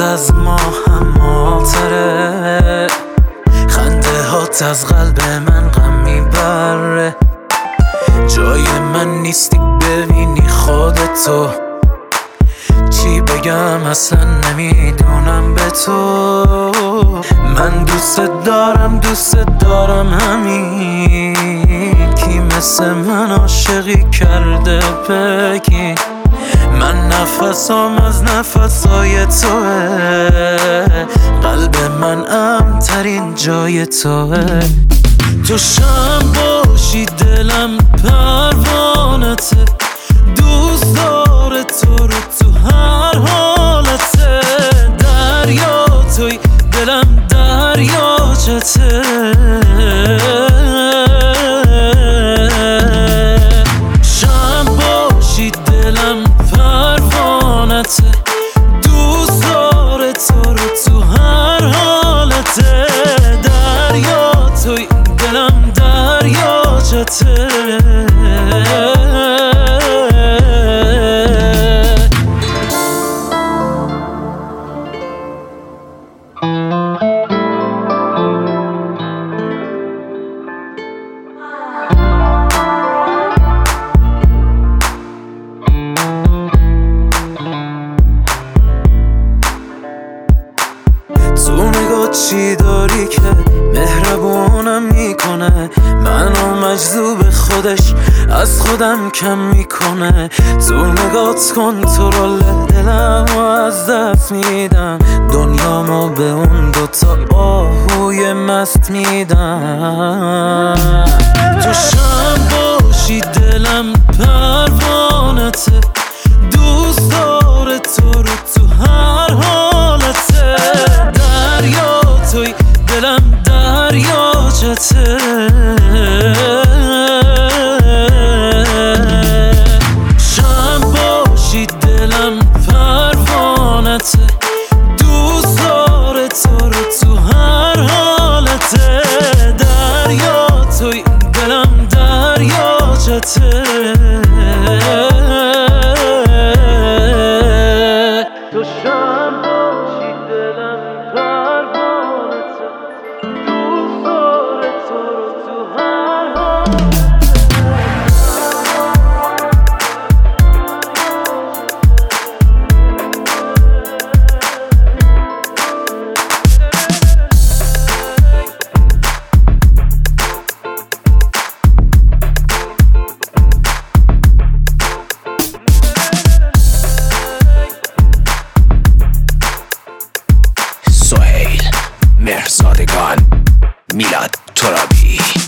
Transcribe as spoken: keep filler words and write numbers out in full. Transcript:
از ما هماتره، خنده هات از قلب من غم میبره. جای من نیستی ببینی خودتو، چی بگم اصلا نمیدونم به تو. من دوست دارم دوست دارم همین، کی مثل من عاشقی کرده بگی. من نفسام از نفسای توه، قلب من امن‌ترین جای توه. تو شم باشی دلم پروانته، دوست داره تو رو تو هر حالته. دریا توی دلم دریاچته، شم باشی دلم پروانته، دوست داره تو رو تو هر حالته. دریا توی دلم دریاچته. تو نگاه چی داری که مهربونم میکنه، منو مجذوب خودش از خودم کم میکنه. تو نگات کنترل دلمو از دست میدم، دنیامو به اون دوتا آهوی مست میدم. تو شم باشی دلم پروانته، دوست داره تو رو تو هر حالته. دریا توی دلم دریاچته، شم باشی دلم پروانته، دوست داره تو رو تو هر حالته. دریا توی دلم دریاچته. تو شم باشی دلم پروانته، دوست داره تو رو تو هر سهیل مهرزادگان، میلاد ترابی.